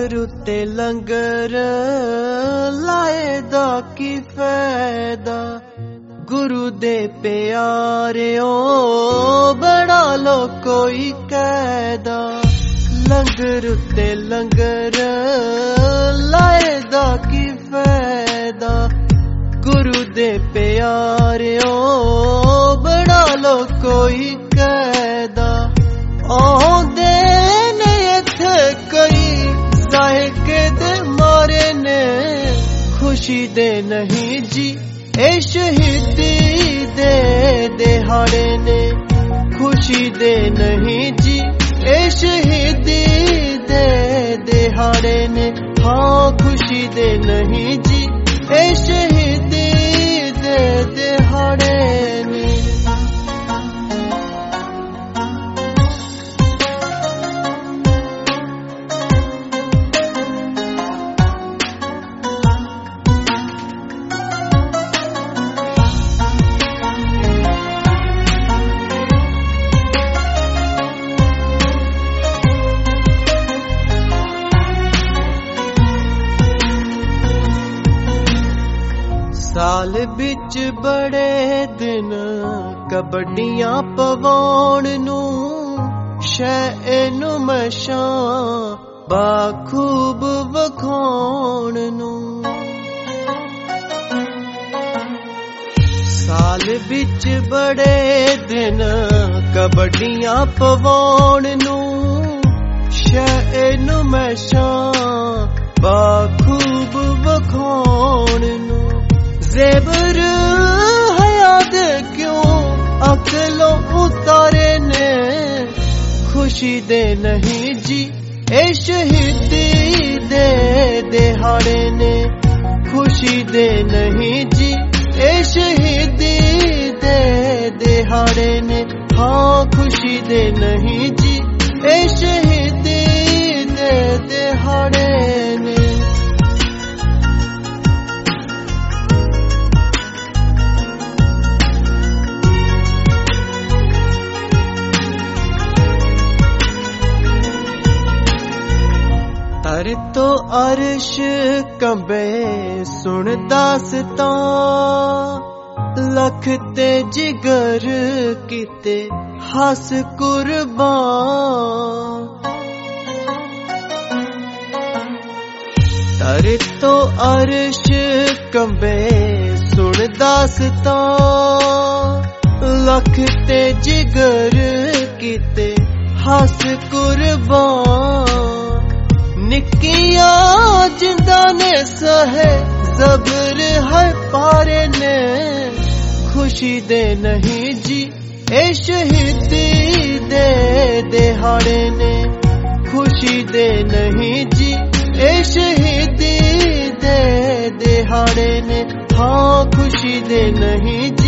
लंगर उत्ते लंगर लाए दा की फायदा, गुरु दे प्यारेओ बना लो कोई कायदा। लंगर उत्ते लंगर लाए दा की फायदा, गुरु दे प्यारेओ बना लो कोई कायदा। आउंदे ने इत्थे कई साहिके दे मारे ने, खुशी दे नहीं जी ए शहीदी दे दिहाड़े ने, खुशी दे नहीं जी ए शहीदी दे दिहाड़े ने। हाँ खुशी दे नहीं जी ए शहीदी दे दिहाड़े ने। साल बिच बड़े दिन कबड्डियां पवाउण नू, शै नू मशां बाखूब वखाउण नू। साल बिच बड़े दिन कबड्डियां पवाउण नू, शै नू मशां बाखूब वखाउण नू। ज़ेबर हयात क्यों अकलों उतारे ने, खुशी दे नहीं जी ए शहीदी दे दिहाड़े ने, खुशी दे नहीं जी ए शहीदी दे दिहाड़े ने। हाँ खुशी दे नहीं जी ए शहीदी दे दिहाड़े ने। तर तो अर्श कंबे सुन दासतां, लख ते जिगर किते हस कुर्बान। तर तो अर्श कंबे सुन दासतां, लख ते जिगर किते हस कुर्बान। निकिया जिंदा ने सहे जबर है पारे ने, खुशी दे नहीं जी ए शहीदी दे दिहाड़े ने, खुशी दे नहीं जी ए शहीदी दे दिहाड़े ने। हाँ खुशी दे नहीं जी